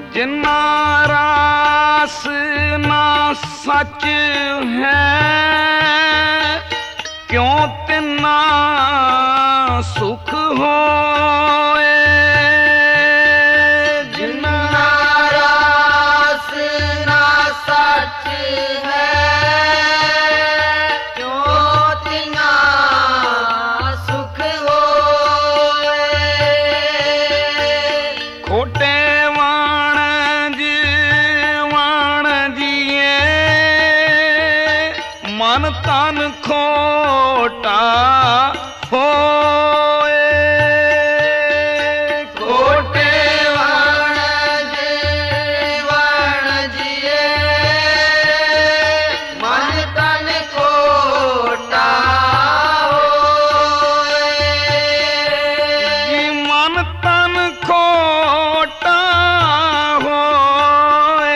जिन्ना रास ना सच है, क्यों तिन्ना सुख होए। जिन्ना रास ना सच है, क्यों तिन्ना सुख होए। खोटे मन तन खोटा होए। खोटे वाण जिए, मन तन खोटा होए। जी मन तन खोटा होए।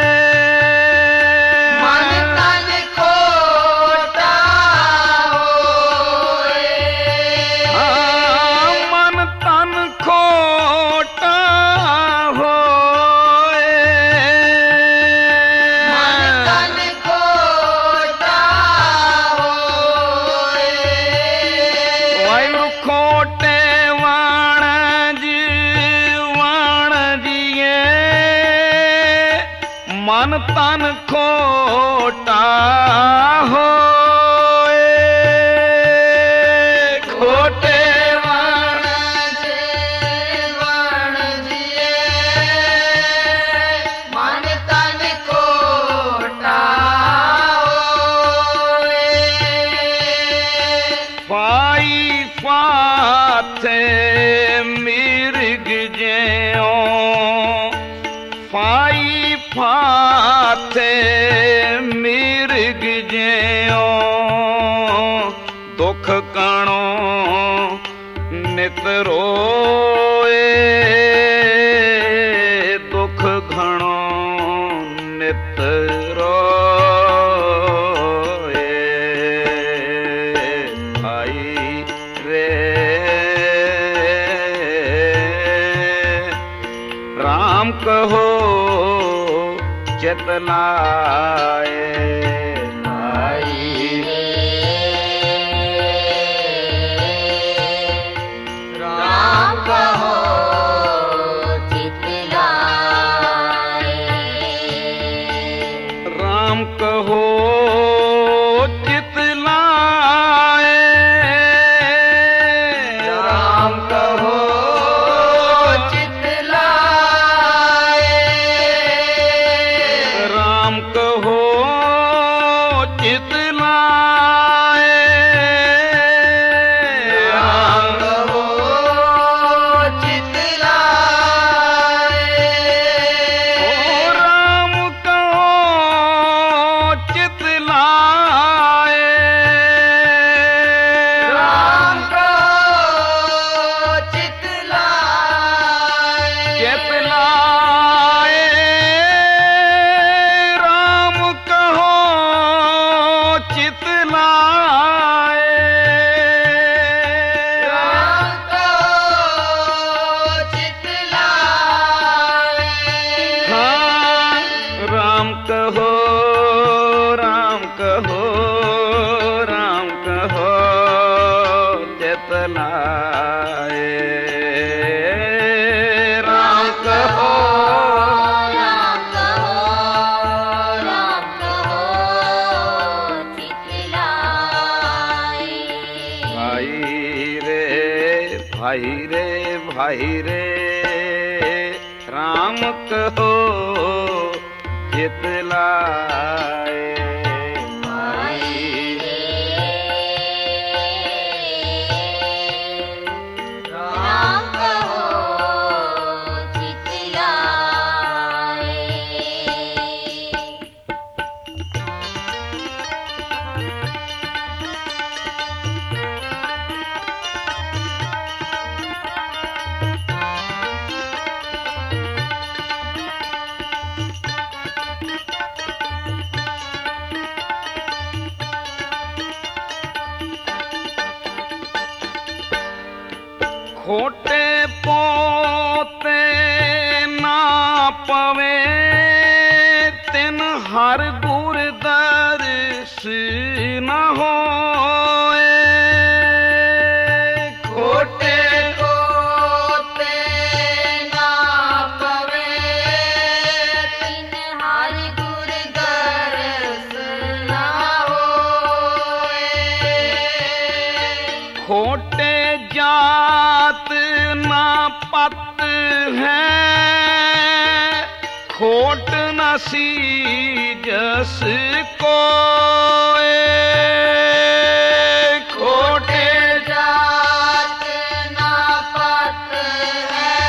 मन तन खोटा होए। खोटे वाण जिए, मन तन खोटा होए। फाई फाथे मिर्ग ज्यों, फाई फाथे मिर्ग ज्यों, दुख कणो नित रोए। दुख घणो नित रोए। भाई रे राम कहो चित लाए। भाई राम कहो चित लाए। राम कहो चित लाए। राम कहो चित लाए। राम कहो चित लाए। राम कहो चित लाए। ओ राम कहो चित लाए। राम कहो चित लाए। चित लाए। राम कहो चित लाए। राम कहो चित लाए। हाँ राम कहो, राम कहो, राम कहो चित लाए। राम कहो राम कहो, राम कहो चित लाए। भाई रे भाई रे भाई रे राम कहो चित लाए। भाई राम कहो चित लाए। खोटे पोते ना ਪਵੇ ਤਿਨ ਹਰ ਗੁਰ ਦਰਸ ਨਾ ਹੋਏ। ਖੋਟੇ ਕੋਤੇ ਨਾ ਪਵੇ ਤਿਨ ਹਰ ਗੁਰ ਦਰਸ ਨਾ ਹੋਏ। ਖੋਟੇ ਜਾਤ ਨਾ ਪਤ ਹੈ ਖੋਟ ਨਾ ਸੀਜਸ ਕੋਏ। ਖੋਟੇ ਜਾਤ ਨਾ ਪਤ ਹੈ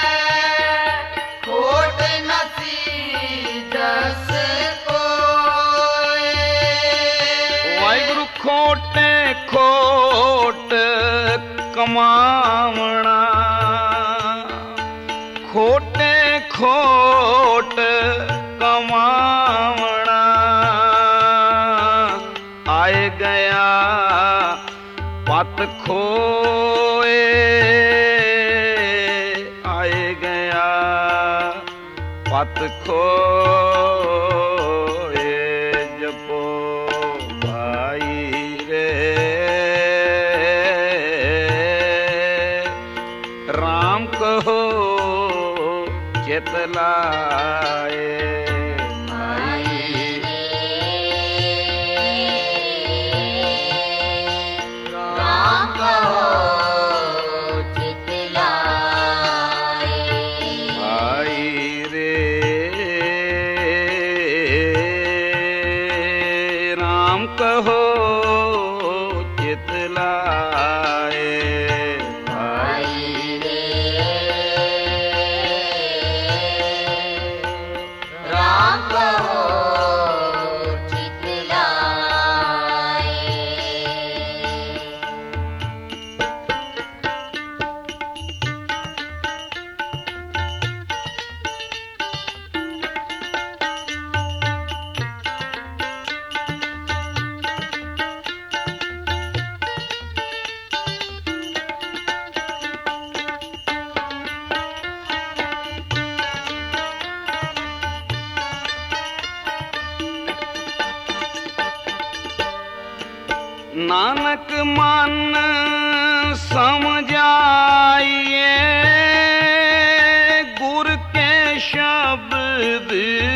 ਖੋਟ ਨਸੀ ਜਸ ਕੋਏ। ਵਾਹਿਗੁਰੂ ਖੋਟੇ ਖੋਟ ਕਮਾਵਣਾ ਖੋਟੇ ਖੋਟ ਕਮਾਵਣਾ ਆਏ ਗਿਆ ਪਤ ਖੋਏ। ਆਏ ਗਿਆ ਪਤ ਖੋਏ। ਜਪੋ ਭਾਈ ਰੇ ਰਾਮ ਕਹੋ ਚਿਤ ਲਾਏ। ਰਾਮ ਕਹੋ ਚਿਤ ਲਾਏ। ਭਾਈ ਰੇ ਰਾਮ ਕਹੋ ਚਿਤ ਲਾਏ। ਰਾਮ ਕਹੋ ਚਿਤ ਲਾਏ। ਨਾਨਕ ਮਨ ਸਮਝਾਈਏ ਗੁਰ ਕੇ ਸ਼ਬਦ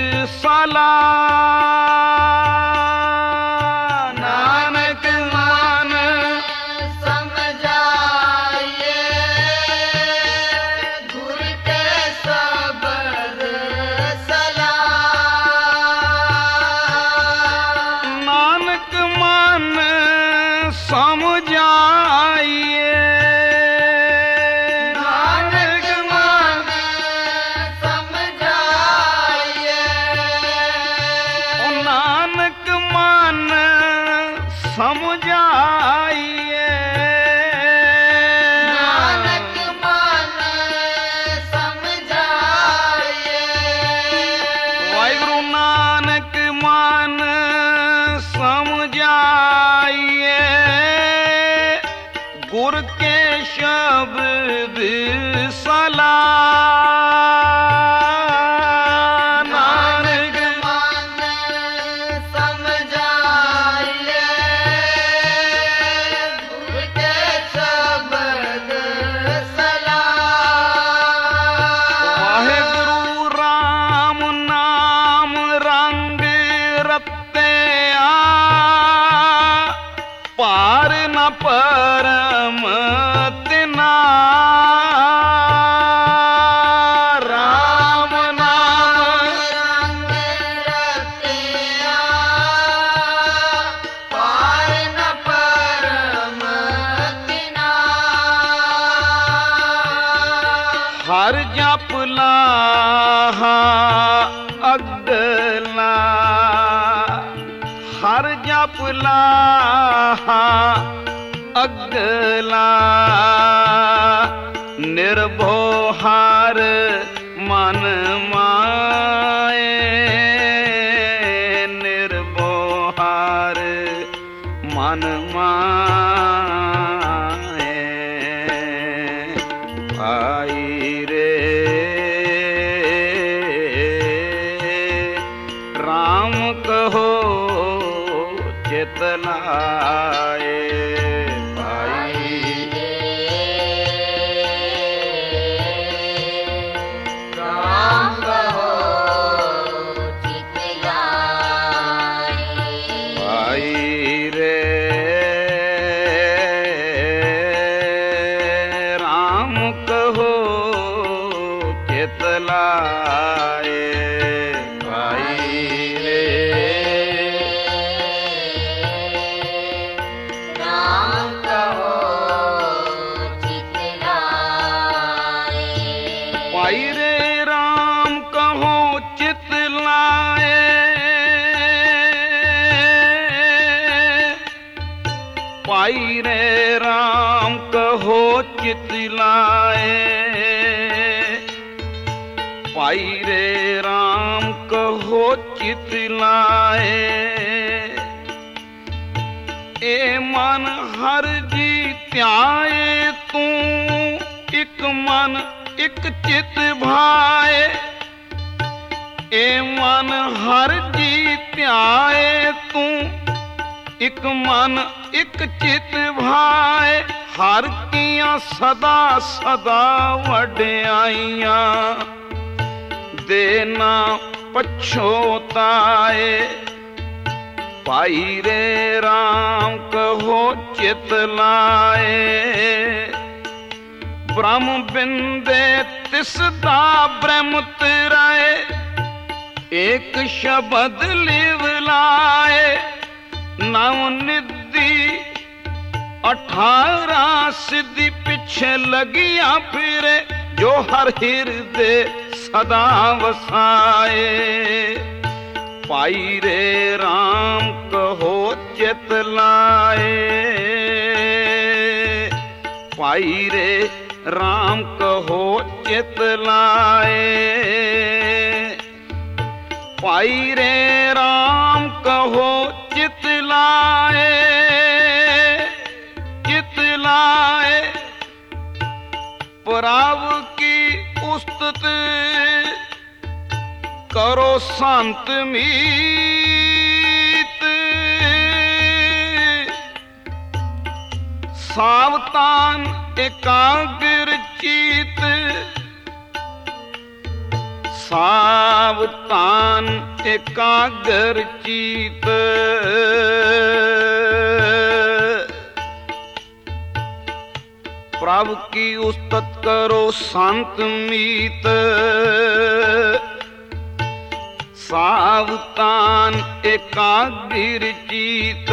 ਸਲਾਹ। ਨਾਨਕ ਮਨ ਸਮਝਾਈਏ ਗੁਰ ਕੇ ਸ਼ਬਦ ਸਲਾਹ। ਨਾਨਕ ਮਨ ਸਮਝਾਈਏ ਨਾਨਕ ਮਨ ਸਮਝਾਈਏ। ਓ ਨਾਨਕ ਮਨ ਸਮਝਾਈਏ। ਨਾਨਕ ਮਨ ਸਮਝਾਈਏ। ਵਾਹਿਗੁਰੂ ਨਾਨਕ ਮਨ ਸਮਝਾਈਏ ਗੁਰ ਕੇ ਸ਼ਬਦ ਸਲਾਹ। ਨਾਨਕ ਮਨ ਸਮਝਾਈਏ ਗੁਰ ਕੇ ਸ਼ਬਦ ਸਲਾਹ। ਵਾਹਿਗੁਰੂ ਰਾਮ ਨਾਮ ਰੰਗ ਰਤਿਆ ਪਾਰ ਨ ਪਰਮ ਤਿਨਾ। ਰਾਮ ਨਾਮ ਰੰਗ ਰਤਿਆ ਪਾਰ ਨ ਪਰਮ ਤਿਨਾ। ਹਰ ਜਪ ਲਾਹਾ ਅਗਲਾ ਹਰ ਜਪ ਲਾਹਾ ਅਗਲਾ ਨਿਰਭਉ ਹਰ ਮਨ ਮਾਏ। ਨਿਰਭਉ ਹਰ ਮਨ ਮਾਏ। ਭਾਈ ਰੇ ਲਾਏ ਭਾਈ ਰਾਮ ਕਹੋ ਚਿਤ ਲਾਏ ਭਾਈ ਰੇ ਰਾਮ ਕਹੋ ਚਿਤ ਲਾਏ ਭਾਈ ਰੇ ਰਾਮ ਕਹੋ ਚਿਤ ਲਾਏ ਭਾਈ ਰੇ ਰਾਮ ਕਹੋ ਚਿਤ ਲਾਏ ਭਾਈ ਰੇ ਰਾਮ ਕਹੋ ਚਿਤ ਲਾਏ ਭਾਈ ਰੇ ਰਾਮ ਕਹੋ ਚਿਤ ਲਾਏ ਏ ਮਨ ਹਰ ਜੀ ਧਿਆਏ ਤੂੰ ਇੱਕ ਮਨ ਇੱਕ ਚਿਤ ਭਾਏ ਏ ਮਨ ਹਰ ਜੀ ਧਿਆਏ ਤੂੰ ਇੱਕ ਮਨ ਇੱਕ ਚਿਤ ਭਾਏ ਹਰ ਕੀਆਂ ਸਦਾ ਸਦਾ ਵਡਿਆਈਆਂ ਦੇ ਨਾ ਪਛੋਤਾਏ ਭਾਈ ਰੇ ਰਾਮ ਕਹੋ ਚਿਤ ਲਾਏ ਬ੍ਰਹਮ ਬਿੰਦੇ ਤਿਸ ਦਾ ਬ੍ਰਹਮ ਤਰਾਏ ਏਕ ਸ਼ਬਦ ਲਿਵ ਲਾਏ ਨਵ ਨਿਧੀ 18 ਸਿੱਧੀ ਪਿੱਛੇ ਲੱਗੀਆਂ ਫਿਰੇ ਜੋ ਹਰ ਹਿਰਦੇ ਸਦਾ ਵਸਾਏ ਭਾਈ ਰੇ ਰਾਮ ਕਹੋ ਚਿਤ ਲਾਏ ਭਾਈ ਰੇ ਰਾਮ ਕਹੋ ਚਿਤ ਲਾਏ ਭਾਈ ਰੇ ਰਾਮ ਕਹੋ ਚਿਤ ਲਾਏ ਚਿਤ ਲਾਏ ਪ੍ਰਭ ਕੀ ਉਸਤਤ ਕਰੋ ਸੰਤ ਮੀਤ ਸਾਵਤਾਨ ਇਕਾਗਰ ਚੀਤ ਸਾਵਤਾਨ ਇਕਾਗਰ ਚੀਤ ਪ੍ਰਭ ਕੀ ਉਸਤਤ ਕਰੋ ਸੰਤ ਮੀਤ ਸਾਵਤਾਨ ਇਕਾਗਰ ਚੀਤ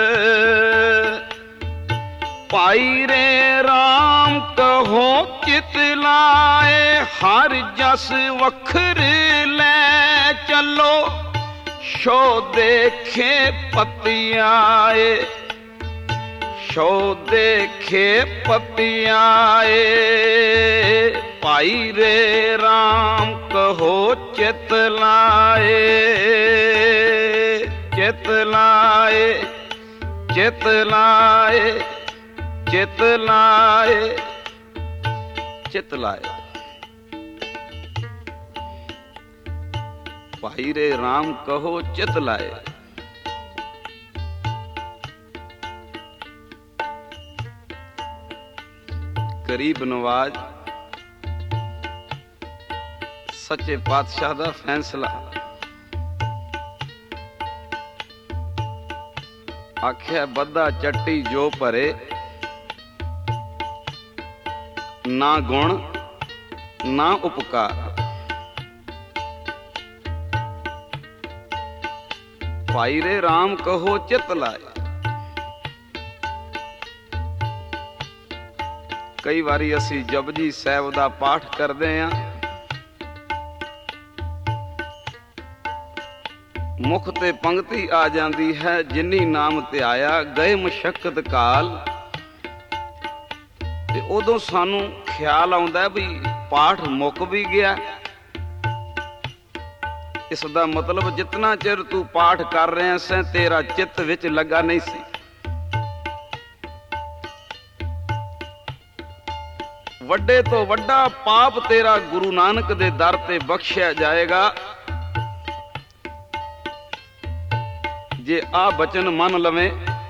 ਭਾਈ ਰੇ ਰਾਮ ਕਹੋ ਚਿਤ ਲਾਏ ਹਰ ਜਸ ਵਖਰ ਲੈ ਚੱਲੋ ਸ਼ੋ ਦੇਖੇ ਪਤਿਆਏ ਸ਼ੋ ਦੇਖੇ ਪਤਿਆਏ ਭਾਈ ਰੇ ਰਾਮ ਕਹੋ ਚਿਤ ਲਾਏ ਚਿਤ ਲਾਏ ਚਿਤ ਲਾਏ ਚਿਤ ਲਾਏ ਚਿਤ ਲਾਏ ਭਾਈ ਰੇ ਰਾਮ ਕਹੋ ਚਿਤ ਲਾਏ ਗਰੀਬ ਨਵਾਜ ਸੱਚੇ ਪਾਤਸ਼ਾਹ ਦਾ ਫੈਸਲਾ ਆਖਿਆ ਬੱਧਾ ਚੱਟੀ ਜੋ ਭਰੇ ਨਾ ਗੁਣ ਨਾ ਉਪਕਾਰ ਭਾਈ ਰੇ ਰਾਮ ਕਹੋ ਚਿਤ ਲਾਏ ਕਈ ਵਾਰੀ ਅਸੀਂ ਜਪਜੀ ਸਾਹਿਬ ਦਾ ਪਾਠ ਕਰਦੇ ਆਂ ਮੁਖ ਤੇ ਪੰਕਤੀ ਆ ਜਾਂਦੀ ਹੈ ਜਿਨੀ ਨਾਮ ਧਿਆਇਆ ਗਏ ਮੁਸ਼ੱਕਤ ਕਾਲ ਤੇ ਉਦੋਂ ਸਾਨੂੰ ਖਿਆਲ ਆਉਂਦਾ ਵੀ ਪਾਠ ਮੁੱਕ ਵੀ ਗਿਆ ਇਸ ਦਾ ਮਤਲਬ ਜਿਤਨਾ ਚਿਰ ਤੂੰ ਪਾਠ ਕਰ ਰਿਹਾ ਸੈਂ ਤੇਰਾ ਚਿੱਤ ਵਿੱਚ ਲੱਗਾ ਨਹੀਂ ਸੀ ਵੱਡੇ ਤੋਂ ਵੱਡਾ ਪਾਪ ਤੇਰਾ ਗੁਰੂ ਨਾਨਕ ਦੇ ਦਰ ਤੇ ਬਖਸ਼ਿਆ ਜਾਏਗਾ ਜੇ ਆ ਬਚਨ ਮੰਨ ਲਵੇਂ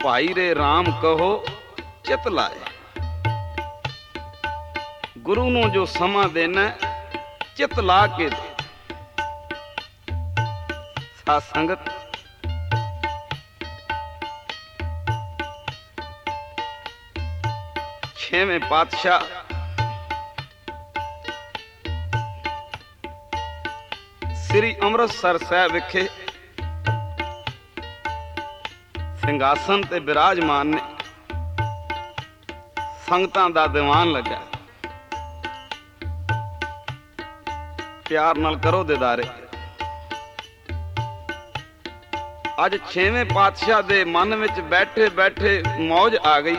ਭਾਈ ਰੇ ਰਾਮ ਕਹੋ ਚਿਤ ਲਾਏ। ਗੁਰੂ ਨੂੰ ਜੋ ਸਮਾਂ ਦੇਣਾ ਚਿਤ ਲਾ ਕੇ ਦੇ। ਸਾਧ ਸੰਗਤ, ਛੇਵੇਂ ਪਾਤਸ਼ਾਹ ਸ੍ਰੀ ਅੰਮ੍ਰਿਤਸਰ ਸਾਹਿਬ ਵਿਖੇ ਸਿੰਘਾਸਨ ਤੇ ਬਿਰਾਜਮਾਨ ਨੇ। ਸੰਗਤਾਂ ਦਾ ਦੀਵਾਨ ਲੱਗਾ। ਪਿਆਰ ਨਾਲ ਕਰੋ ਦੀਦਾਰੇ। ਅੱਜ ਛੇਵੇਂ ਪਾਤਸ਼ਾਹ ਦੇ ਮਨ ਵਿੱਚ ਬੈਠੇ ਬੈਠੇ ਮੌਜ ਆ ਗਈ।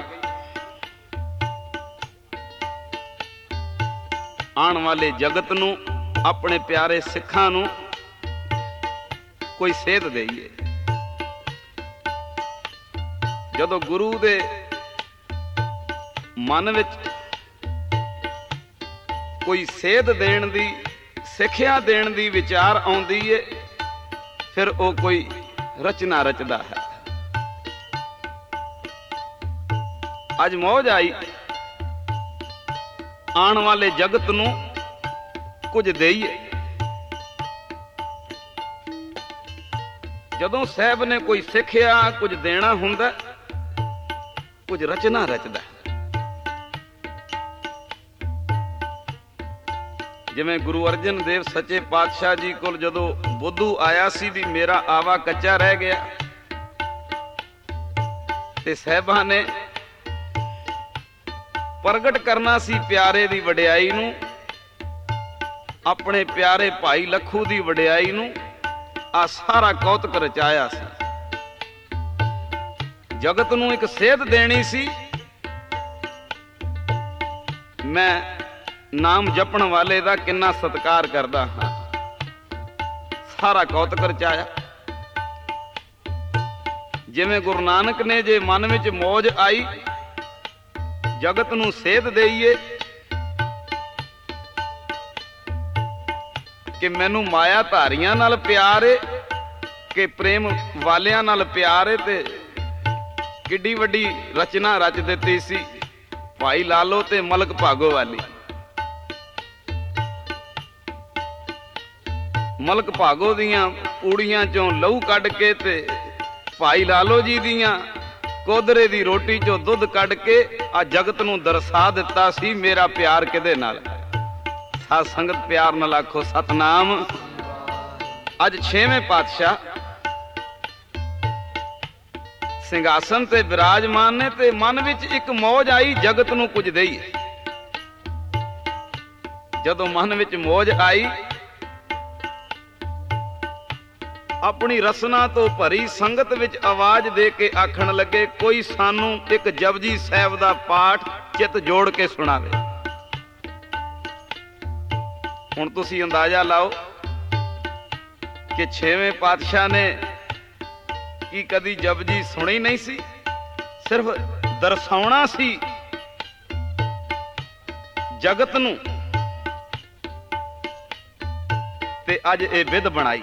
ਆਉਣ ਵਾਲੇ ਜਗਤ ਨੂੰ, ਆਪਣੇ ਪਿਆਰੇ ਸਿੱਖਾਂ ਨੂੰ ਕੋਈ ਸੇਧ ਦੇਈਏ। ਜਦੋਂ ਗੁਰੂ ਦੇ ਮਨ ਵਿੱਚ ਕੋਈ ਸੇਧ ਦੇਣ ਦੀ, ਸਿੱਖਿਆ ਦੇਣ ਦੀ ਵਿਚਾਰ ਆਉਂਦੀ ਏ, ਫਿਰ ਉਹ ਕੋਈ ਰਚਨਾ ਰਚਦਾ ਹੈ। ਅੱਜ ਮੌਜ ਆਈ, ਆਉਣ ਵਾਲੇ ਜਗਤ ਨੂੰ ਕੁਝ ਦੇਈਏ। ਜਦੋਂ ਸਾਹਿਬ ਨੇ ਕੋਈ ਸਿੱਖਿਆ, ਕੁਝ ਦੇਣਾ ਹੁੰਦਾ, ਕੁਝ ਰਚਨਾ ਰਚਦਾ। ਜਿਵੇਂ ਗੁਰੂ ਅਰਜਨ ਦੇਵ ਸੱਚੇ ਪਾਤਸ਼ਾਹ ਜੀ ਕੋਲ ਜਦੋਂ ਬੁੱਧੂ ਆਇਆ ਸੀ ਵੀ ਮੇਰਾ ਆਵਾ ਕੱਚਾ ਰਹਿ ਗਿਆ, ਤੇ ਸਾਹਿਬਾਂ ਨੇ ਪ੍ਰਗਟ ਕਰਨਾ ਸੀ ਪਿਆਰੇ ਦੀ ਵਡਿਆਈ ਨੂੰ, ਆਪਣੇ ਪਿਆਰੇ ਭਾਈ ਲੱਖੂ ਦੀ ਵਡਿਆਈ ਨੂੰ। ਆ ਸਾਰਾ ਕੌਤਕ ਰਚਾਇਆ ਸੀ। ਜਗਤ ਨੂੰ ਇੱਕ ਸੇਧ ਦੇਣੀ ਸੀ। ਮੈਂ ਨਾਮ ਜਪਣ ਵਾਲੇ ਦਾ ਕਿੰਨਾ ਸਤਿਕਾਰ ਕਰਦਾ ਹਾਂ। ਸਾਰਾ ਕੌਤਕ ਰਚਾਇਆ। ਜਿਵੇਂ ਗੁਰੂ ਨਾਨਕ ਨੇ ਜੇ ਮਨ ਵਿੱਚ ਮੌਜ ਆਈ, ਜਗਤ ਨੂੰ ਸੇਧ ਦੇਈਏ ਕਿ ਮੈਨੂੰ ਮਾਇਆ ਧਾਰੀਆਂ ਨਾਲ ਪਿਆਰ ਏ ਕਿ ਪ੍ਰੇਮ ਵਾਲਿਆਂ ਨਾਲ ਪਿਆਰ ਏ। ਤੇ ਕਿੱਡੀ ਵੱਡੀ ਰਚਨਾ ਰਚ ਦਿੱਤੀ ਸੀ ਭਾਈ ਲਾਲੋ ਤੇ ਮਲਕ ਭਾਗੋ ਵਾਲੀ। ਮਲਕ ਭਾਗੋ ਦੀਆਂ ਪੂੜੀਆਂ ਚੋਂ ਲਹੂ ਕੱਢ ਕੇ ਤੇ ਭਾਈ ਲਾਲੋ ਜੀ ਦੀਆਂ ਕੋਦਰੇ ਦੀ ਰੋਟੀ ਚੋਂ ਦੁੱਧ ਕੱਢ ਕੇ ਆ ਜਗਤ ਨੂੰ ਦਰਸਾ ਦਿੱਤਾ ਸੀ ਮੇਰਾ ਪਿਆਰ ਕਿਹਦੇ ਨਾਲ। ਸਾਧ ਸੰਗਤ ਪਿਆਰ ਨਾਲ ਆਖੋ ਸਤਨਾਮ। ਅੱਜ ਛੇਵੇਂ ਪਾਤਸ਼ਾਹ ਸਿੰਘਾਸਨ ਤੇ ਬਿਰਾਜਮਾਨ ਨੇ ਤੇ ਮਨ ਵਿੱਚ ਇੱਕ ਮੌਜ ਆਈ, ਜਗਤ ਨੂੰ ਕੁਝ ਦੇਈਏ। ਜਦੋਂ ਮਨ ਵਿੱਚ ਮੌਜ ਆਈ, ਆਪਣੀ ਰਸਨਾ ਤੋਂ ਭਰੀ ਸੰਗਤ ਵਿੱਚ ਆਵਾਜ਼ ਦੇ ਕੇ ਆਖਣ ਲੱਗੇ, ਕੋਈ ਸਾਨੂੰ ਇੱਕ ਜਪਜੀ ਸਾਹਿਬ ਦਾ ਪਾਠ ਚਿੱਤ ਜੋੜ ਕੇ ਸੁਣਾਵੇ। ਹੁਣ ਤੁਸੀਂ ਅੰਦਾਜ਼ਾ ਲਾਓ ਕਿ ਛੇਵੇਂ ਪਾਤਸ਼ਾਹ ਨੇ ਕੀ ਕਦੀ ਜਪਜੀ ਸੁਣੀ ਨਹੀਂ ਸੀ, ਸਿਰਫ ਦਰਸਾਉਣਾ ਸੀ ਜਗਤ ਨੂੰ। ਤੇ ਅੱਜ ਇਹ ਵਿਧ ਬਣਾਈ।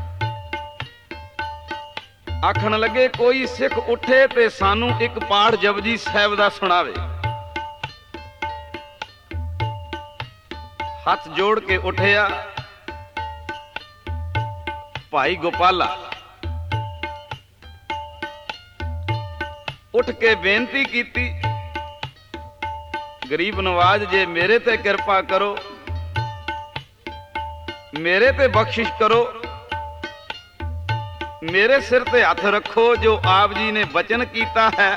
ਆਖਣ ਲੱਗੇ ਕੋਈ ਸਿੱਖ ਉੱਠੇ ਤੇ ਸਾਨੂੰ ਇੱਕ ਪਾਠ ਜਪਜੀ ਸਾਹਿਬ ਦਾ ਸੁਣਾਵੇ। ਹੱਥ ਜੋੜ ਕੇ ਉੱਠਿਆ ਭਾਈ ਗੋਪਾਲਾ। ਉੱਠ ਕੇ ਬੇਨਤੀ ਕੀਤੀ, ਗਰੀਬ ਨਵਾਜ ਜੇ ਮੇਰੇ ਤੇ ਕਿਰਪਾ ਕਰੋ, ਮੇਰੇ ਤੇ ਬਖਸ਼ਿਸ਼ ਕਰੋ, ਮੇਰੇ ਸਿਰ ਤੇ ਹੱਥ ਰੱਖੋ। ਜੋ ਆਪ ਜੀ ਨੇ ਬਚਨ ਕੀਤਾ ਹੈ,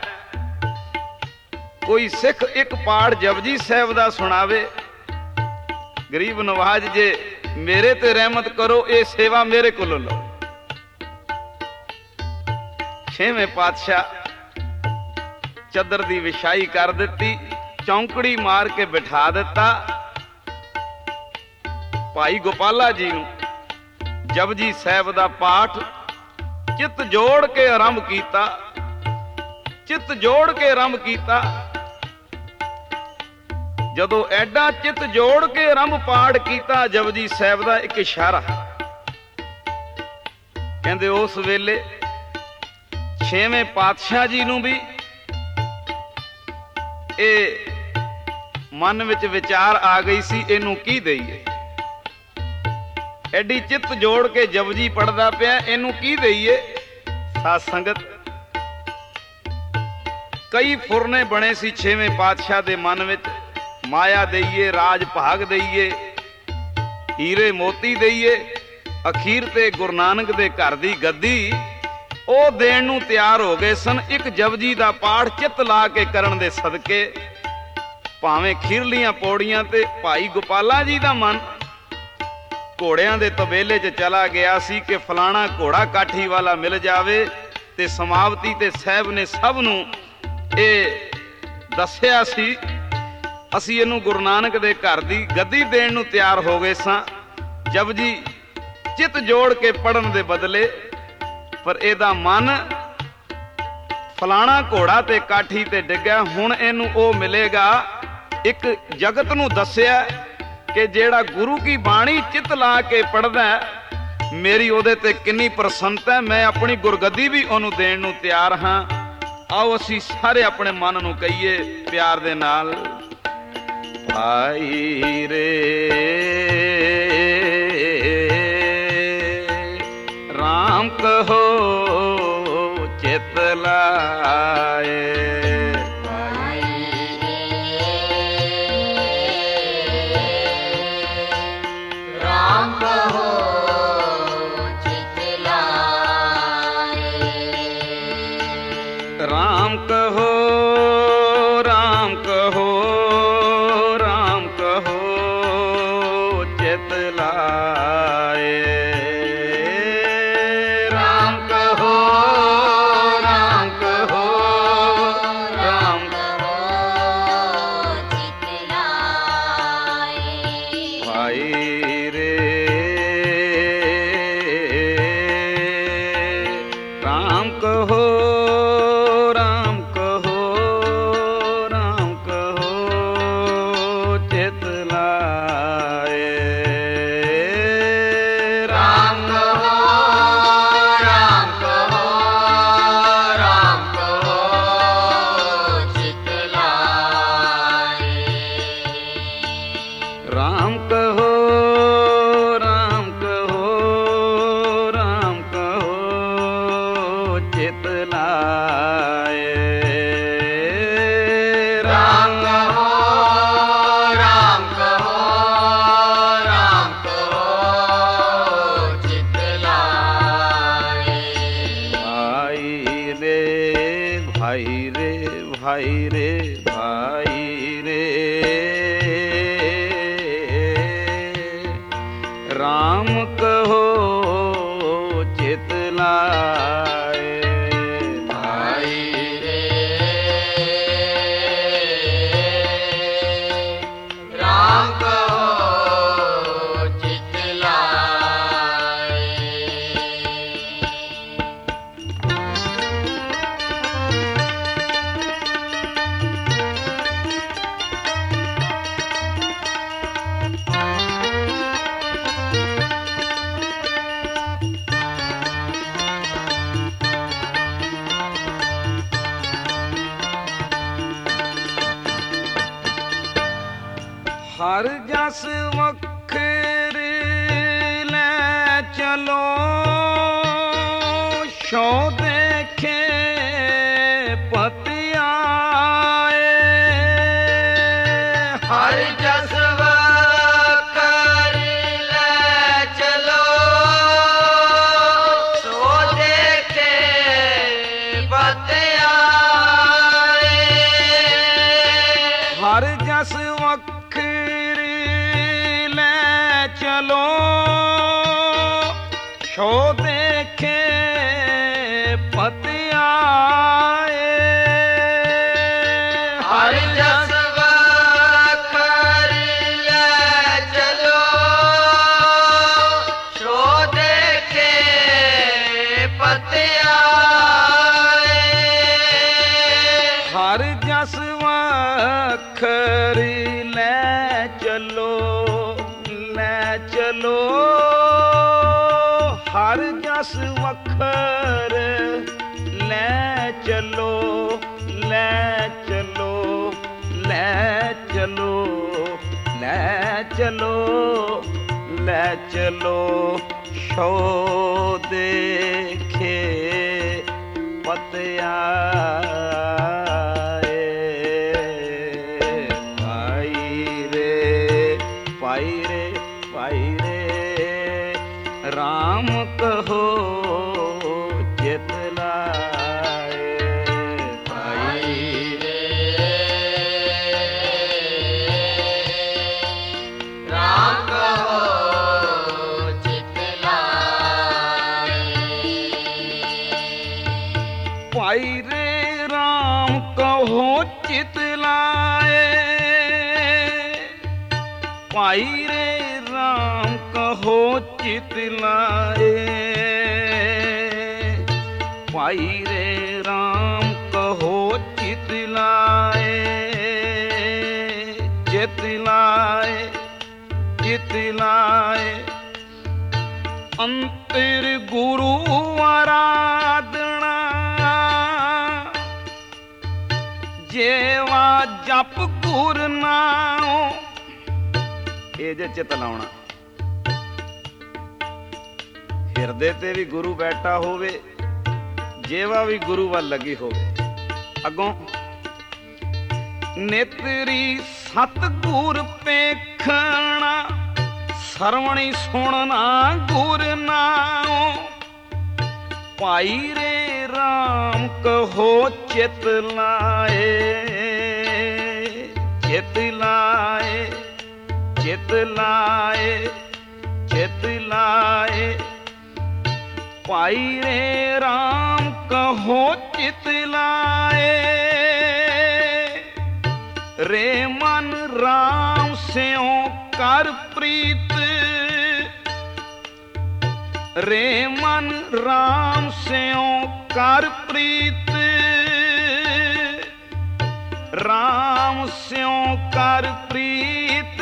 ਕੋਈ ਸਿੱਖ ਇੱਕ ਪਾਠ ਜਪਜੀ ਸਾਹਿਬ ਦਾ ਸੁਣਾਵੇ। ਗਰੀਬ ਨਵਾਜ ਜੇ ਮੇਰੇ ਤੇ ਰਹਿਮਤ ਕਰੋ, ਇਹ ਸੇਵਾ ਮੇਰੇ ਕੋਲੋਂ ਲਓ। ਛੇਵੇਂ ਪਾਤਸ਼ਾਹ ਚੱਦਰ ਦੀ ਵਿਛਾਈ ਕਰ ਦਿੱਤੀ, ਚੌਂਕੜੀ ਮਾਰ ਕੇ ਬਿਠਾ ਦਿੱਤਾ। ਭਾਈ ਗੋਪਾਲਾ ਜੀ ਨੂੰ ਜਪਜੀ ਸਾਹਿਬ ਦਾ ਪਾਠ ਚਿੱਤ ਜੋੜ ਕੇ ਆਰੰਭ ਕੀਤਾ, ਚਿੱਤ ਜੋੜ ਕੇ ਆਰੰਭ ਕੀਤਾ। ਜਦੋਂ ਐਡਾ ਚਿੱਤ ਜੋੜ ਕੇ ਆਰੰਭ ਪਾਠ ਕੀਤਾ ਜਪਜੀ ਸਾਹਿਬ ਦਾ, ਇੱਕ ਇਸ਼ਾਰਾ ਕਹਿੰਦੇ ਉਸ ਵੇਲੇ ਛੇਵੇਂ ਪਾਤਸ਼ਾਹ ਜੀ ਨੂੰ ਵੀ ਇਹ ਮਨ ਵਿੱਚ ਵਿਚਾਰ ਆ ਗਈ ਸੀ, ਇਹਨੂੰ ਕੀ ਦਈਏ। ਐਡੀ ਚਿੱਤ ਜੋੜ ਕੇ ਜਪਜੀ ਪੜਦਾ ਪਿਆ, ਇਹਨੂੰ ਕੀ ਦਈਏ। ਸਾਧ ਸੰਗਤ, ਕਈ ਫੁਰਨੇ ਬਣੇ ਸੀ ਛੇਵੇਂ ਪਾਤਸ਼ਾਹ ਦੇ ਮਨ ਵਿੱਚ। ਮਾਇਆ ਦਈਏ, ਰਾਜ ਭਾਗ ਦਈਏ, ਹੀਰੇ ਮੋਤੀ ਦਈਏ, ਅਖੀਰ ਤੇ ਗੁਰੂ ਨਾਨਕ ਦੇ ਘਰ ਦੀ ਗੱਦੀ ਉਹ ਦੇਣ ਨੂੰ ਤਿਆਰ ਹੋ ਗਏ ਸਨ। ਇੱਕ ਜਪਜੀ ਦਾ ਪਾਠ ਚਿੱਤ ਲਾ ਕੇ ਕਰਨ ਦੇ ਸਦਕੇ ਭਾਵੇਂ ਖੀਰਲੀਆਂ ਪੌੜੀਆਂ ਤੇ ਭਾਈ ਗੋਪਾਲਾ ਜੀ ਦਾ ਮਨ ਘੋੜਿਆਂ ਦੇ ਤਬੇਲੇ 'ਚ ਚਲਾ ਗਿਆ ਸੀ ਕਿ ਫਲਾਣਾ ਘੋੜਾ ਕਾਠੀ ਵਾਲਾ ਮਿਲ ਜਾਵੇ, ਤੇ ਸਮਾਪਤੀ ਤੇ ਸਾਹਿਬ ਨੇ ਸਭ ਨੂੰ ਇਹ ਦੱਸਿਆ ਸੀ ਅਸੀਂ ਇਹਨੂੰ ਗੁਰੂ ਨਾਨਕ ਦੇ ਘਰ ਦੀ ਗੱਦੀ ਦੇਣ ਨੂੰ ਤਿਆਰ ਹੋ ਗਏ ਸਾਂ। ਜਪਜੀ ਚਿੱਤ ਜੋੜ ਕੇ ਪੜਨ ਦੇ ਬਦਲੇ ਪਰ ਇਹਦਾ ਮਨ ਫਲਾਣਾ ਘੋੜਾ ਤੇ ਕਾਠੀ ਤੇ ਡਿੱਗਿਆ। ਹੁਣ ਇਹਨੂੰ ਉਹ ਮਿਲੇਗਾ। ਇੱਕ ਜਗਤ ਨੂੰ ਦੱਸਿਆ ਕਿ ਜਿਹੜਾ ਗੁਰੂ ਕੀ ਬਾਣੀ ਚਿੱਤ ਲਾ ਕੇ ਪੜਦਾ, ਮੇਰੀ ਉਹਦੇ ਤੇ ਕਿੰਨੀ ਪ੍ਰਸੰਨਤਾ ਹੈ। ਮੈਂ ਆਪਣੀ ਗੁਰਗੱਦੀ ਵੀ ਉਹਨੂੰ ਦੇਣ ਨੂੰ ਤਿਆਰ ਹਾਂ। ਆਓ ਅਸੀਂ ਸਾਰੇ ਆਪਣੇ ਮਨ ਨੂੰ ਕਹੀਏ ਪਿਆਰ ਦੇ ਨਾਲ, ਭਾਈ ਰੇ ਰਾਮ ਕਹੋ ਚਿਤ ਲਾਏ। ਰਾਮ ਕਹੋ ਚਿਤ ਲਾਏ। ਰਾਮ ਕਹੋ, ਰਾਮ ਕਹੋ, ਰਾਮ ਕਹੋ ਚਿਤ ਲਾਏ। ਰਾਮ ਕਹੋ, ਰਾਮ ਕਹੋ, ਰਾਮ ਕਹੋ ਚਿਤ ਲਾਏ। ਭਾਈ ਰੇ ਰਾਮ ਕਹੋ, ਰਾਮ ਕਹੋ, ਰਾਮ ਕਹੋ ਚਿਤ ਲਾਏ। ਰਾਮ ਕਹੋ, ਰਾਮ ਕਹੋ, ਰਾਮ ਕਹੋ ਚਿਤ ਲਾਏ। ਰਾਮ ਕਹੋ, ਰਾਮ ਕਹੋ, ਰਾਮ ਕਹੋ ਚਿਤ ਲਾਏ। ਰਾਮ ਕਹੋ, ਰਾਮ ਕਹੋ, ਰਾਮ ਕਹੋ ਚਿਤ ਲਾਏ। ਭਾਈ ਰੇ, ਭਾਈ ਰੇ, ਭਾਈ ਰੇ, ਭਾਈ ਰੇ ਰਾਮ ਕਹੋ ਚਿਤ ਲਾਏ। ਭਾਈ ਰੇ ਰਾਮ ਕਹੋ ਚਿਤ ਲਾਏ। ਹਰ ਜਸ ਵਖਰ ਲੈ ਚਲੋ, ਸ਼ੋ ਦੇਖੇ ਪਤ ਆਏ। ਹਰ ਜਸ ਵਖਰ ਲੈ ਚਲੋ, ਸੋ ਦੇਖੇ ਪਤ ਆਏ। ਹਰ ਜਸ ਵਖਰ ਲੈ ਚਲੋ, ਸ਼ੋ ਦੇਖੇ ਪਤ ਆਏ। ਹਰ ਜਸ ਵਖਰ ਲੈ ਚਲੋ, ਸੋ ਦੇਖੇ ਪਤ ਆਏ। ਹਰ ਜਸ ਵਖਰ ਲੈ ਚਲੋ, ਲੈ ਚਲੋ। ਹਰ ਜਸ ਵਖਰ ਲੈ चलो ले चलो ले चलो ले चलो ले चलो शो देखे पतिया राम कहो चित लाए भाई रे राम कहो चित लाए भाई रे राम कहो चित लाए भाई रे राम कहो चित लाए भाई रे राम कहो चित लाए चित लाए चित लाए अंतर गुरु आराधना जेवा जप गुर नाओ ਇਹ ਜੇ ਚਿਤ ਲਾਉਣਾ ਹਿਰਦੇ ਤੇ ਵੀ ਗੁਰੂ ਬੈਠਾ ਹੋਵੇ ਜੇਵਾ ਵੀ ਗੁਰੂ ਵੱਲ ਲੱਗੀ ਹੋਵੇ ਅੱਗੋਂ ਨੇਤਰੀ ਸਤਿਗੁਰ ਪੇਖਣਾ ਸਰਵਣੀ ਸੁਣਨਾ ਗੁਰ ਨਾਉ ਭਾਈ ਰੇ ਰਾਮ ਕਹੋ ਚਿਤ ਲਾਏ ਚਿਤ ਲਾਏ चित लाए चित लाए भाई रे राम कहो चित लाए रे मन राम स्यों कर प्रीत रे मन राम स्यों कर प्रीत राम स्यों कर प्रीत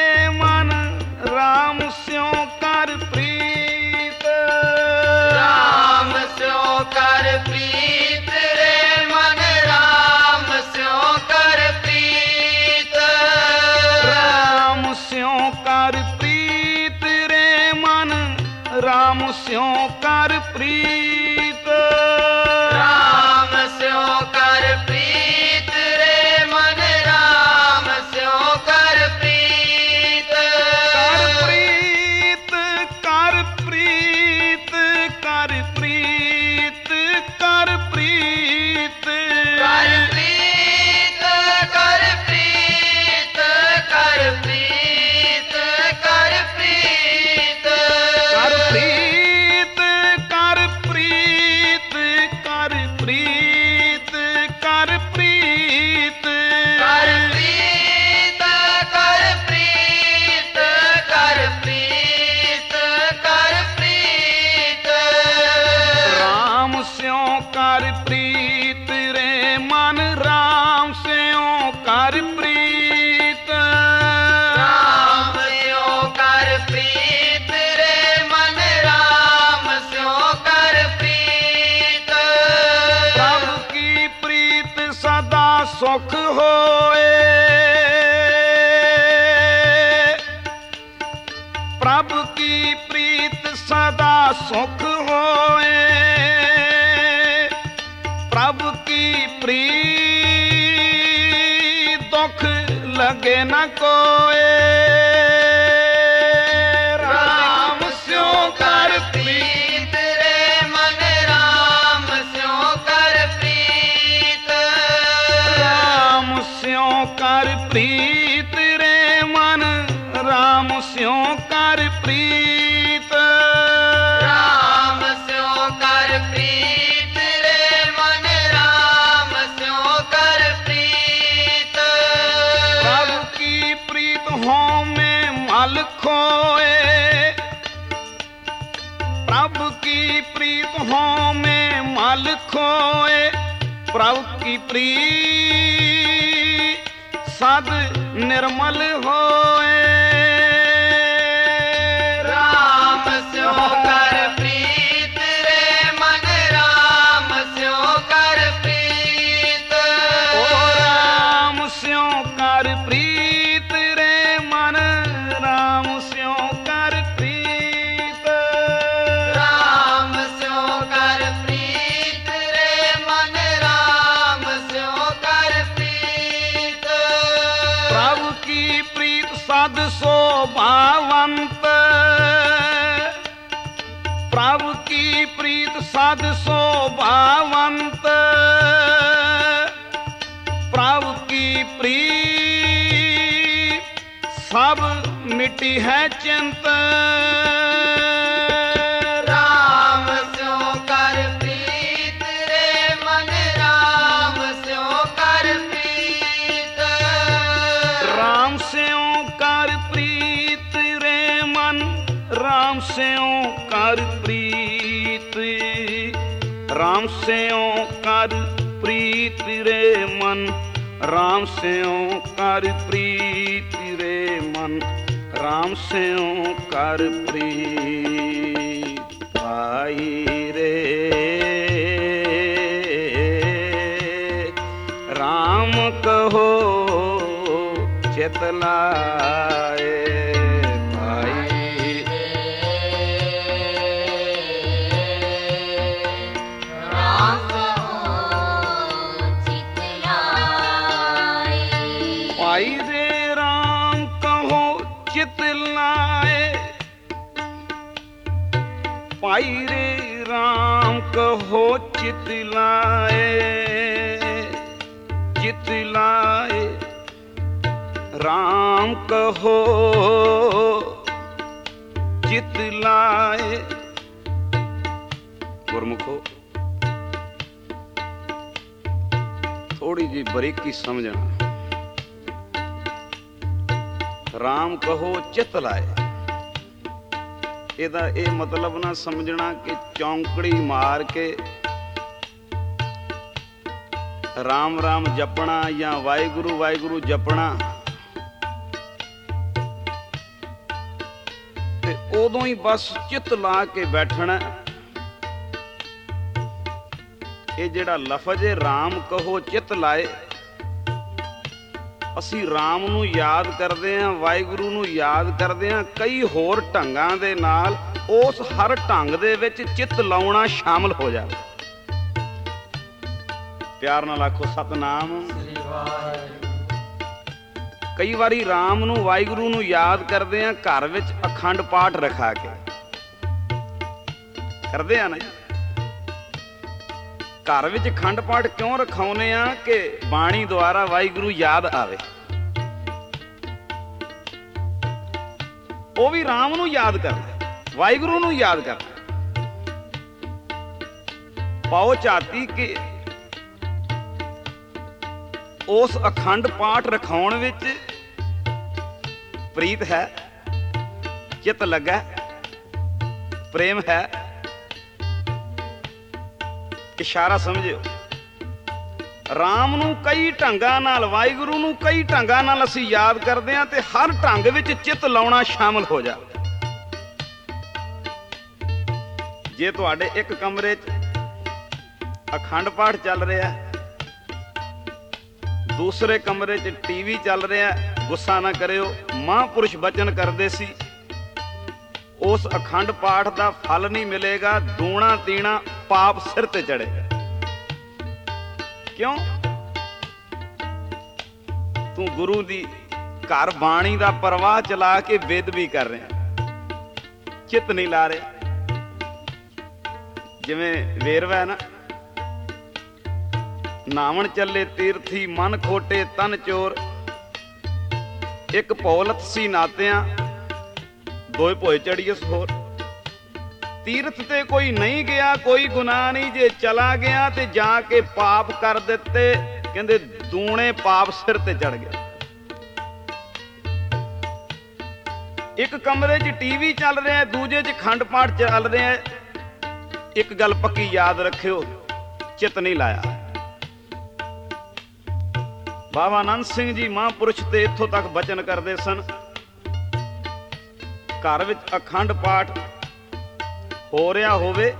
राम स्यों कर प्रीत राम स्यों कर प्रीत रे मन राम स्यों कर प्रीत राम स्यों कर प्रीत रे मन राम स्यों कर प्रीत राम स्यों कर प्रीत रे मन राम स्यों कर प्रीत कर प्रीत कर प्रीत कर प्रीत कर प्रीत कर प्रीत कर प्रीत कर प्रीत कर प्रीत कर प्रीत कर प्रीत कर प्रीत कर प्रीत कर प्रीत कर प्रीत कर प्रीत राम स्यों कर प्रीत रे मन राम स्यों कर प्रीत राम स्यों कर प्रीत रे मन राम स्यों कर प्रीत प्रभु की प्रीत सदा सुख होए प्रभु की प्रीत सदा सुख होए प्रभु की प्रीत दुख लगे न कोए राम स्यों कर प्रीत रे मन राम स्यों कर प्रीत राम स्यों कर प्रीत रे मन राम स्यों कर प्रीत राम स्यों कर प्रीत रे मन राम स्यों कर प्रीत प्रभु की प्रीत हो में मल खोए प्रभु की प्रीत हो में मल खोए प्रभु की प्रीत सद निर्मल होए राम स्यों कर प्रीत रे मन राम स्यों कर प्रीत सद शोभावंत प्रभु की प्रीत सब मिटी है चिंत राम स्यो कर प्रीत रे मन राम स्यो कर प्रीत राम स्यों कर प्रीत रे मन राम स्यों कर प्रीत राम स्यों कर प्रीत रे मन राम स्यों कर प्रीत रे मन राम स्यों कर प्रीत भाई रे राम कहो चितलाए भाई रे राम कहो चितलाए भाई रे राम कहो चितलाए चितलाए राम कहो चितलाए गुरमुखो थोड़ी जी बरीकी समझना राम कहो चित लाए ਇਹਦਾ ਇਹ ਮਤਲਬ ਨਾ ਸਮਝਣਾ ਕਿ ਚੌਂਕੜੀ ਮਾਰ ਕੇ ਰਾਮ ਰਾਮ ਜਪਣਾ ਜਾਂ ਵਾਹਿਗੁਰੂ ਵਾਹਿਗੁਰੂ ਜਪਣਾ ਤੇ ਉਦੋਂ ਹੀ ਬਸ ਚਿੱਤ ਲਾ ਕੇ ਬੈਠਣਾ। ਇਹ ਜਿਹੜਾ ਲਫ਼ਜ਼ ਹੈ ਰਾਮ ਕਹੋ ਚਿੱਤ ਲਾਏ, ਅਸੀਂ ਰਾਮ ਨੂੰ ਯਾਦ ਕਰਦੇ ਹਾਂ, ਵਾਹਿਗੁਰੂ ਨੂੰ ਯਾਦ ਕਰਦੇ ਹਾਂ, ਕਈ ਹੋਰ ਢੰਗਾਂ ਦੇ ਨਾਲ ਉਸ ਹਰ ਢੰਗ ਦੇ ਵਿੱਚ ਚਿੱਤ ਲਾਉਣਾ ਸ਼ਾਮਲ ਹੋ ਜਾਵੇ। ਪਿਆਰ ਨਾਲ ਆਖੋ ਸਤਨਾਮ ਸ੍ਰੀ ਵਾਹਿਗੁਰੂ। ਕਈ ਵਾਰੀ ਰਾਮ ਨੂੰ ਵਾਹਿਗੁਰੂ ਨੂੰ ਯਾਦ ਕਰਦੇ ਹਾਂ ਘਰ ਵਿੱਚ ਅਖੰਡ ਪਾਠ ਰਖਾ ਕੇ, ਕਰਦੇ ਆ ਨਾ। ਘਰ ਵਿੱਚ ਅਖੰਡ ਪਾਠ ਕਿਉਂ ਰਖਾਉਨੇ ਆ ਕਿ ਬਾਣੀ ਦੁਆਰਾ ਵਾਹਿਗੁਰੂ ਯਾਦ ਆਵੇ। ਉਹ ਵੀ ਰਾਮ ਨੂੰ ਯਾਦ ਕਰਦਾ, ਵਾਹਿਗੁਰੂ ਨੂੰ ਯਾਦ ਕਰਦਾ। ਪਾਓ ਝਾਤੀ ਕਿ ਉਸ ਅਖੰਡ ਪਾਠ ਰਖਾਉਣ ਵਿੱਚ ਪ੍ਰੀਤ ਹੈ, ਚਿੱਤ ਲੱਗਾ, ਪ੍ਰੇਮ ਹੈ। ਇਸ਼ਾਰਾ ਸਮਝਿਓ। ਰਾਮ ਨੂੰ ਕਈ ਢੰਗਾਂ ਨਾਲ, ਵਾਹਿਗੁਰੂ ਨੂੰ ਕਈ ਢੰਗਾਂ ਨਾਲ ਅਸੀਂ ਯਾਦ ਕਰਦੇ ਹਾਂ ਤੇ ਹਰ ਢੰਗ ਵਿੱਚ ਚਿੱਤ ਲਾਉਣਾ ਸ਼ਾਮਲ ਹੋ ਜਾਵੇ। ਜੇ ਤੁਹਾਡੇ ਇੱਕ ਕਮਰੇ 'ਚ ਅਖੰਡ ਪਾਠ ਚੱਲ ਰਿਹਾ, ਦੂਸਰੇ ਕਮਰੇ 'ਚ ਟੀਵੀ ਚੱਲ ਰਿਹਾ, ਗੁੱਸਾ ਨਾ ਕਰਿਓ। ਮਹਾਂਪੁਰਸ਼ ਬਚਨ ਕਰਦੇ ਸੀ, ਉਸ ਅਖੰਡ ਪਾਠ ਦਾ ਫਲ ਨਹੀਂ ਮਿਲੇਗਾ, ਦੂਣਾ ਤੀਣਾ ਪਾਪ ਸਿਰ ਤੇ ਚੜੇਗਾ। ਕਿਉਂ? ਤੂੰ ਗੁਰੂ ਦੀ ਘਰ ਬਾਣੀ ਦਾ ਪ੍ਰਵਾਹ ਚਲਾ ਕੇ ਬੇਅਦਬੀ ਕਰ ਰਿਹਾ, ਚਿੱਤ ਨਹੀਂ ਲਾ ਰਿਹਾ। ਜਿਵੇਂ ਵੇਰਵਾ ਹੈ ਨਾ, ਨਾਵਣ ਚੱਲੇ ਤੀਰਥੀ ਮਨ ਖੋਟੇ ਤਨ ਚੋਰ, ਇੱਕ ਪੌਲਤ ਸੀ ਨਾਤਿਆਂ ਦੋਏ ਭੋਏ ਚੜੀਐਸ ਹੋਰ। ਤੀਰਥ ਤੇ ਕੋਈ ਨਹੀਂ ਗਿਆ, ਕੋਈ ਗੁਨਾਹ ਨਹੀਂ, ਜੇ ਚਲਾ ਗਿਆ ਤੇ ਜਾ ਕੇ ਪਾਪ ਕਰ ਦਿੱਤੇ। ਕਹਿੰਦੇ ਦੂਣੇ ਪਾਪ ਸਿਰ ਤੇ ਚੜ ਗਿਆ। ਇੱਕ ਕਮਰੇ 'ਚ ਟੀਵੀ ਚੱਲ ਰਿਹਾ, ਦੂਜੇ 'ਚ ਅਖੰਡ ਪਾਠ ਚੱਲ ਰਿਹਾ। ਇੱਕ ਗੱਲ ਪੱਕੀ ਯਾਦ ਰੱਖਿਓ, ਚਿੱਤ ਨਹੀਂ ਲਾਇਆ। ਬਾਬਾ ਆਨੰਦ ਸਿੰਘ ਜੀ ਮਹਾਂਪੁਰਸ਼ ਤੇ ਇੱਥੋਂ ਤੱਕ ਬਚਨ ਕਰਦੇ ਸਨ, ਘਰ ਵਿੱਚ ਅਖੰਡ ਪਾਠ ਹੋ ਰਿਹਾ ਹੋਵੇ,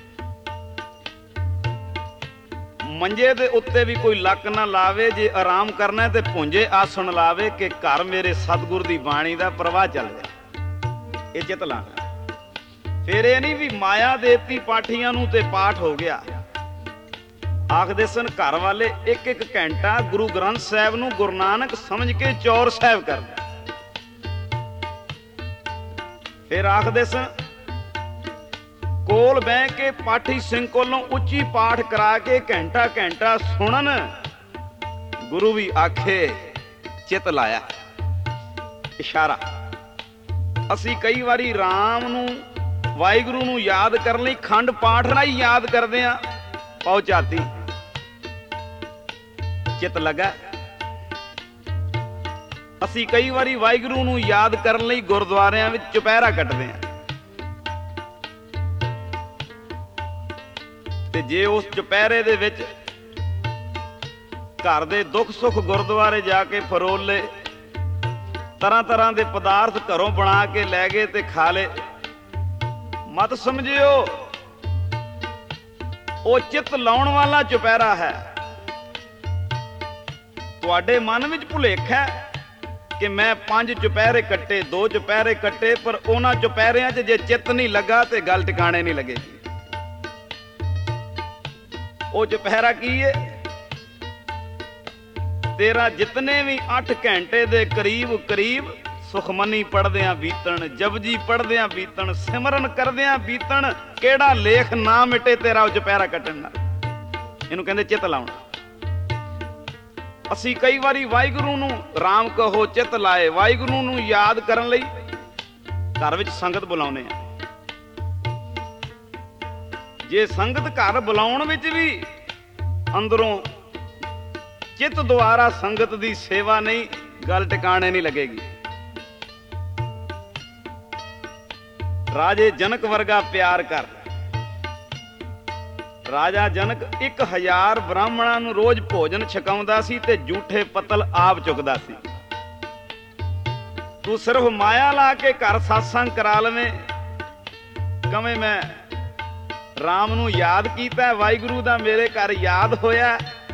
ਮੰਜੇ ਦੇ ਉੱਤੇ ਵੀ ਕੋਈ ਲੱਕ ਨਾ ਲਾਵੇ। ਜੇ ਆਰਾਮ ਕਰਨਾ ਤੇ ਪੁੰਜੇ ਆਸਣ ਲਾਵੇ ਕਿ ਘਰ ਮੇਰੇ ਸਤਿਗੁਰ ਦੀ ਬਾਣੀ ਦਾ ਪ੍ਰਵਾਹ ਚੱਲ ਰਿਹਾ। ਇਹ ਚਿੱਤ ਲਾਣਾ। ਫਿਰ ਇਹ ਨਹੀਂ ਵੀ ਮਾਇਆ ਦੇਤੀ ਪਾਠੀਆਂ ਨੂੰ ਤੇ ਪਾਠ ਹੋ ਗਿਆ। ਆਖਦੇ ਸਨ ਘਰ ਵਾਲੇ ਇੱਕ ਇੱਕ ਘੰਟਾ ਗੁਰੂ ਗ੍ਰੰਥ ਸਾਹਿਬ ਨੂੰ ਗੁਰੂ ਨਾਨਕ ਸਮਝ ਕੇ ਚੌਰ ਸਾਹਿਬ ਕਰਦੇ। ਫਿਰ ਆਖਦੇ ਸਨ ਕੋਲ ਬਹਿ ਕੇ ਪਾਠੀ ਸਿੰਘ ਕੋਲੋਂ ਉੱਚੀ ਪਾਠ ਕਰਾ ਕੇ ਘੰਟਾ ਘੰਟਾ ਸੁਣਨ। ਗੁਰੂ ਵੀ ਆਖੇ ਚਿੱਤ ਲਾਇਆ। ਇਸ਼ਾਰਾ। ਅਸੀਂ ਕਈ ਵਾਰੀ ਰਾਮ ਨੂੰ, ਵਾਹਿਗੁਰੂ ਨੂੰ ਯਾਦ ਕਰਨ ਲਈ ਖੰਡ ਪਾਠ ਰਾਹੀਂ ਯਾਦ ਕਰਦੇ ਆ। ਪਾਉ ਝਾਤੀ, ਚਿੱਤ ਲੱਗਾ। ਅਸੀਂ ਕਈ ਵਾਰੀ ਵਾਹਿਗੁਰੂ ਨੂੰ ਯਾਦ ਕਰਨ ਲਈ ਗੁਰਦੁਆਰਿਆਂ ਵਿੱਚ ਚੁਪਹਿਰਾ ਕੱਟਦੇ ਆ, ਤੇ ਜੇ ਉਸ ਚੁਪਹਿਰੇ ਦੇ ਵਿੱਚ ਘਰ ਦੇ ਦੁੱਖ ਸੁੱਖ ਗੁਰਦੁਆਰੇ ਜਾ ਕੇ ਫਰੋਲੇ, ਤਰ੍ਹਾਂ ਤਰ੍ਹਾਂ ਦੇ ਪਦਾਰਥ ਘਰੋਂ ਬਣਾ ਕੇ ਲੈ ਗਏ ਤੇ ਖਾ ਲਏ, ਮਤ ਸਮਝਿਓ ਉਹ ਚਿੱਤ ਲਾਉਣ ਵਾਲਾ ਚੁਪਹਿਰਾ ਹੈ। ਤੁਹਾਡੇ ਮਨ ਵਿੱਚ ਭੁਲੇਖਾ ਕਿ ਮੈਂ 5 ਚੁਪਹਿਰੇ ਕੱਟੇ, 2 ਚੁਪਹਿਰੇ ਕੱਟੇ, ਪਰ ਉਹਨਾਂ ਚੁਪਹਿਰਿਆਂ 'ਚ ਜੇ ਚਿੱਤ ਨਹੀਂ ਲੱਗਾ ਤੇ ਗੱਲ ਟਿਕਾਣੇ ਨਹੀਂ ਲੱਗੇਗੀ। ਉਹ ਚੁਪਹਿਰਾ ਕੀ ਹੈ? ਤੇਰਾ ਜਿਤਨੇ ਵੀ 8 ਘੰਟੇ ਦੇ ਕਰੀਬ ਕਰੀਬ ਸੁਖਮਨੀ ਪੜ੍ਹਦਿਆਂ ਬੀਤਣ, ਜਪਜੀ ਪੜ੍ਹਦਿਆਂ ਬੀਤਣ, ਸਿਮਰਨ ਕਰਦਿਆਂ ਬੀਤਣ, ਕਿਹੜਾ ਲੇਖ ਨਾ ਮਿਟੇ ਤੇਰਾ ਉਹ ਚੁਪਹਿਰਾ ਕੱਟਣ ਨਾਲ। ਇਹਨੂੰ ਕਹਿੰਦੇ ਚਿੱਤ ਲਾਉਣਾ। ਅਸੀਂ ਕਈ ਵਾਰੀ ਵਾਹਿਗੁਰੂ ਨੂੰ ਰਾਮ ਕਹੋ ਚਿੱਤ ਲਾਏ, ਵਾਹਿਗੁਰੂ ਨੂੰ ਯਾਦ ਕਰਨ ਲਈ ਘਰ ਵਿੱਚ ਸੰਗਤ ਬੁਲਾਉਂਦੇ ਆ। ਜੇ ਸੰਗਤ ਘਰ ਬੁਲਾਉਣ ਵਿੱਚ ਵੀ ਅੰਦਰੋਂ ਚਿੱਤ ਦੁਆਰਾ ਸੰਗਤ ਦੀ ਸੇਵਾ ਨਹੀਂ, ਗੱਲ ਟਿਕਾਣੇ ਨਹੀਂ ਲੱਗੇਗੀ। ਰਾਜੇ ਜਨਕ ਵਰਗਾ ਪਿਆਰ ਕਰ। ਰਾਜਾ ਜਨਕ 1000 ਬ੍ਰਾਹਮਣਾਂ ਨੂੰ ਰੋਜ਼ ਭੋਜਨ ਛਕਾਉਂਦਾ ਸੀ ਤੇ ਝੂਠੇ ਪੱਤਲ ਆਪ ਚੁੱਕਦਾ ਸੀ। ਤੂੰ ਸਿਰਫ ਮਾਇਆ ਲਾ ਕੇ ਘਰ satsang ਕਰਾ ਲਵੇਂ, ਕਵੇਂ ਮੈਂ ਰਾਮ ਨੂੰ ਯਾਦ ਕੀਤਾ, ਵਾਹਿਗੁਰੂ ਦਾ ਮੇਰੇ ਘਰ ਯਾਦ ਹੋਇਆ,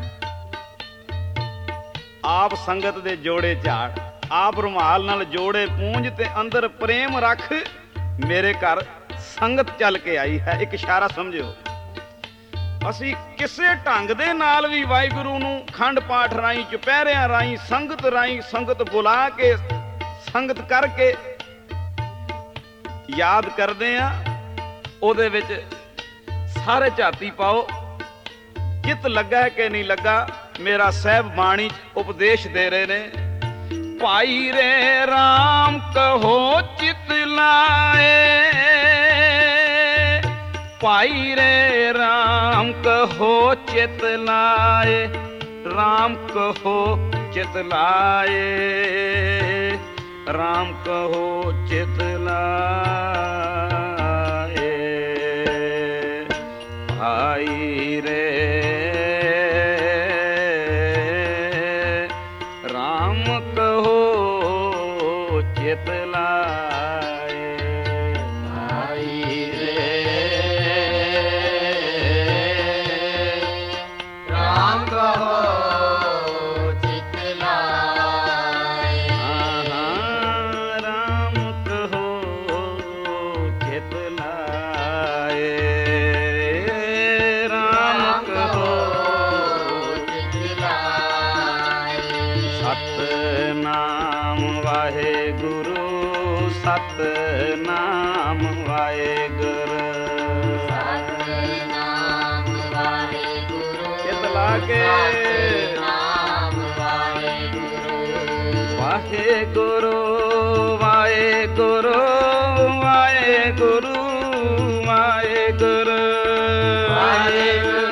ਆਪ ਸੰਗਤ ਦੇ ਜੋੜੇ ਝਾੜ, ਆਪ ਰੁਮਾਲ ਨਾਲ ਜੋੜੇ ਪੂੰਝ ਤੇ ਅੰਦਰ ਪ੍ਰੇਮ ਰੱਖ, ਮੇਰੇ ਘਰ ਸੰਗਤ ਚੱਲ ਕੇ ਆਈ ਹੈ। ਇੱਕ ਇਸ਼ਾਰਾ ਸਮਝਿਓ। ਅਸੀਂ ਕਿਸੇ ਢੰਗ ਦੇ ਨਾਲ ਵੀ ਵਾਹਿਗੁਰੂ ਨੂੰ ਖੰਡ ਪਾਠ ਰਾਹੀਂ, ਚੁਪਹਿਰਿਆਂ ਰਾਹੀਂ, ਸੰਗਤ ਰਾਹੀਂ, ਸੰਗਤ ਬੁਲਾ ਕੇ, ਸੰਗਤ ਕਰਕੇ ਯਾਦ ਕਰਦੇ ਆ। ਉਹਦੇ ਵਿੱਚ ਸਾਰੇ ਝਾਤੀ ਪਾਓ, ਚਿੱਤ ਲੱਗਾ ਕਿ ਨਹੀਂ ਲੱਗਾ। ਮੇਰਾ ਸਾਹਿਬ ਬਾਣੀ ਉਪਦੇਸ਼ ਦੇ ਰਹੇ ਨੇ, ਭਾਈ ਰੇ ਰਾਮ ਕਹੋ ਚਿੱਤ ਲਾਏ, ਭਾਈ ਰੇ ਰਾਮ ਕਹੋ ਚਿੱਤ ਲਾਏ, ਰਾਮ ਕਹੋ ਚਿੱਤ ਲਾਏ, ਰਾਮ ਕਹੋ ਚਿੱਤ ਲਾਏ, ਭਾਈ ਰੇ ਰਾਮ ਕਹੋ ਚਿੱਤ ਲਾਏ, ਭਾਈ ਰੇ ਰਾਮ ਕਹੋ ਚਿੱਤ ਲਾਏ, ਰਾਮ ਕਹੋ ਚਿੱਤ ਲਾਏ, ਰਾਮ ਕਹੋ ਚਿੱਤ ਲਾਏ। ਸਤਨਾਮ ਵਾਹਿਗੁਰੂ, ਸਤਨਾਮ ਵਾਹਿਗੁਰੂ, ਸਤਨਾਮ ਵਾਹਿਗੁਰੂ, ਚਿੱਤ ਲਾ ਕੇ ਸਤਨਾਮ ਵਾਹਿਗੁਰੂ, ਵਾਹਿਗੁਰੂ, ਵਾਹਿਗੁਰੂ, ਵਾਹਿਗੁਰੂ, ਵਾਹਿਗੁਰੂ, ਵਾਹਿਗੁਰੂ।